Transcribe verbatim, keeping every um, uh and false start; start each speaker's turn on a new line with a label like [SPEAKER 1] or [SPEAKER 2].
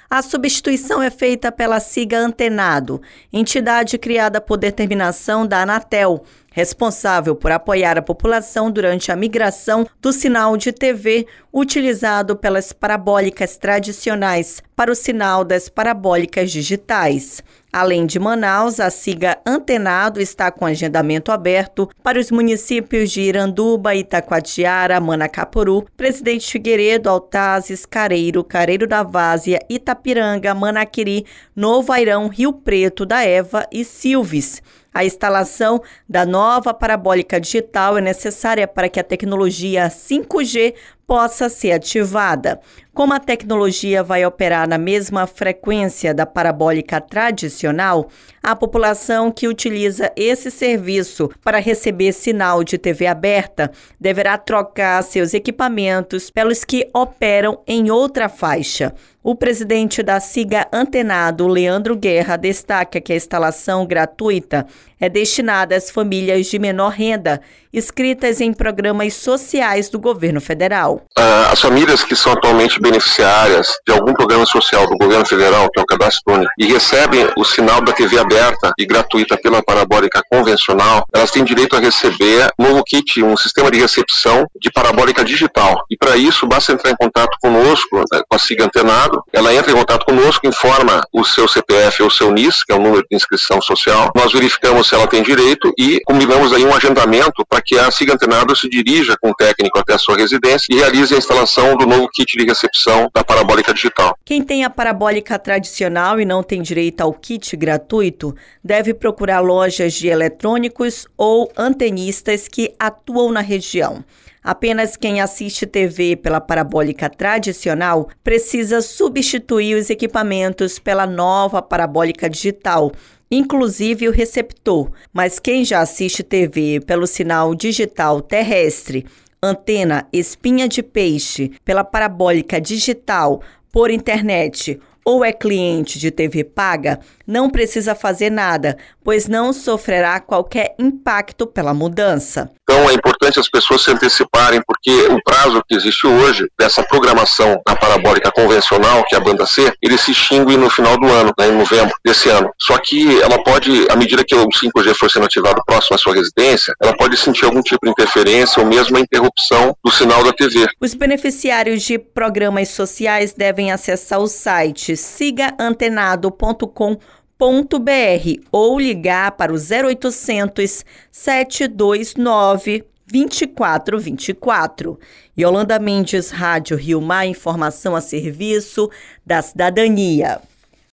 [SPEAKER 1] A substituição é feita pela Siga Antenado, entidade criada por determinação da Anatel, responsável por apoiar a população durante a migração do sinal de T V utilizado pelas parabólicas tradicionais para o sinal das parabólicas digitais. Além de Manaus, a Siga Antenado está com agendamento aberto para os municípios de Iranduba, Itacoatiara, Manacapuru, Presidente Figueiredo, Altazes, Careiro, Careiro da Várzea, Itapiranga, Manaquiri, Novo Airão, Rio Preto da Eva e Silves. A instalação da nova parabólica digital é necessária para que a tecnologia cinco G possa ser ativada. Como a tecnologia vai operar na mesma frequência da parabólica tradicional, a população que utiliza esse serviço para receber sinal de T V aberta deverá trocar seus equipamentos pelos que operam em outra faixa. O presidente da Siga Antenado, Leandro Guerra, destaca que a instalação gratuita é destinada às famílias de menor renda, inscritas em programas sociais do governo federal.
[SPEAKER 2] As famílias que são atualmente beneficiárias de algum programa social do governo federal, que é o Cadastro Único, e recebem o sinal da T V aberta e gratuita pela parabólica convencional, elas têm direito a receber um novo kit, um sistema de recepção de parabólica digital. E para isso, basta entrar em contato conosco, né, com a Siga Antenado. Ela entra em contato conosco, informa o seu C P F ou o seu N I S, que é o número de inscrição social. Nós verificamos se ela tem direito e combinamos aí um agendamento para que a Siga Antenado se dirija com o técnico até a sua residência e realize a instalação do novo kit de recepção da parabólica digital.
[SPEAKER 1] Quem tem a parabólica tradicional e não tem direito ao kit gratuito deve procurar lojas de eletrônicos ou antenistas que atuam na região. Apenas quem assiste T V pela parabólica tradicional precisa substituir os equipamentos pela nova parabólica digital, inclusive o receptor. Mas quem já assiste T V pelo sinal digital terrestre, antena espinha de peixe, pela parabólica digital, por internet ou é cliente de T V paga, não precisa fazer nada, pois não sofrerá qualquer impacto pela mudança.
[SPEAKER 2] Então é importante as pessoas se anteciparem, porque o prazo que existe hoje dessa programação na parabólica convencional, que é a banda C, ele se extingue no final do ano, né, em novembro desse ano. Só que ela pode, à medida que o cinco G for sendo ativado próximo à sua residência, ela pode sentir algum tipo de interferência ou mesmo a interrupção do sinal da T V.
[SPEAKER 1] Os beneficiários de programas sociais devem acessar o site siga antenado ponto com ponto b r ou ligar para o zero oitocentos, sete dois nove, dois quatro dois quatro. Yolanda Mendes, Rádio Rio Mar, informação a serviço da cidadania.